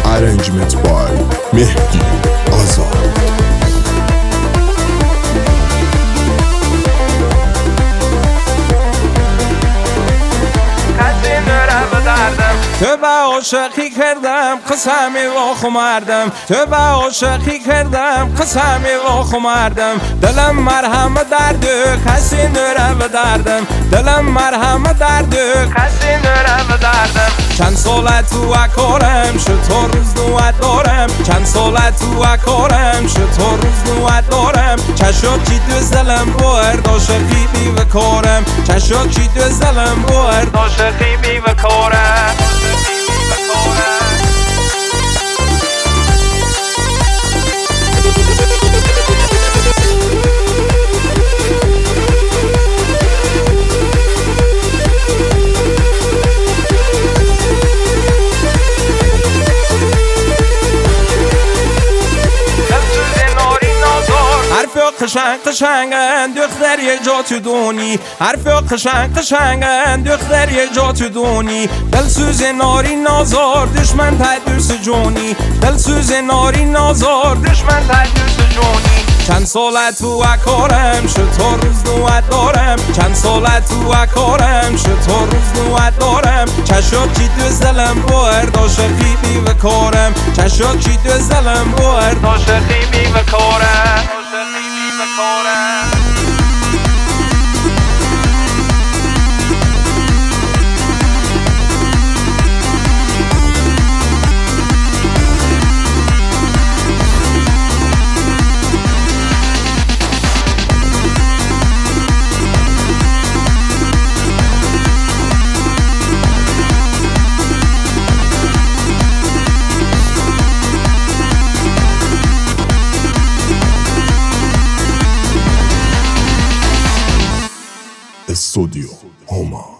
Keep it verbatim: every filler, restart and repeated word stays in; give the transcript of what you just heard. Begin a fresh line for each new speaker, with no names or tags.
Arrangement by Mehdi Azad.
تو به عاشقی کردم قسمی و خمردم تو به عاشقی کردم قسمی و خمردم دلم مرهم درد کسی نره به دردم دلم مرهم درد کسی نره به دردم چند ساله تو اکارم شطور روز نوت دارم چند ساله تو اکارم شطور روز نوت دارم چشم چی تو زلم باید عاشقی بی و کارم چشم چی تو زلم باید عاشقی بی و کارم قشنگ قشنگن دختر یک جا تو دونی حرف قشنگ قشنگن دختر یک جا تو دونی دلسوز ناری نازار دشمن تا دوست جونی دلسوز ناری نازار دشمن تا دوست جونی چند ساله تو اکارم شطور روز نوت دارم چند ساله تو اکارم شطور روز نوت دارم چشم چی تو زلم باید عاشقی بی و کارم چشم چی تو زلم باید عاشقی بی و کارم
Studio Homa.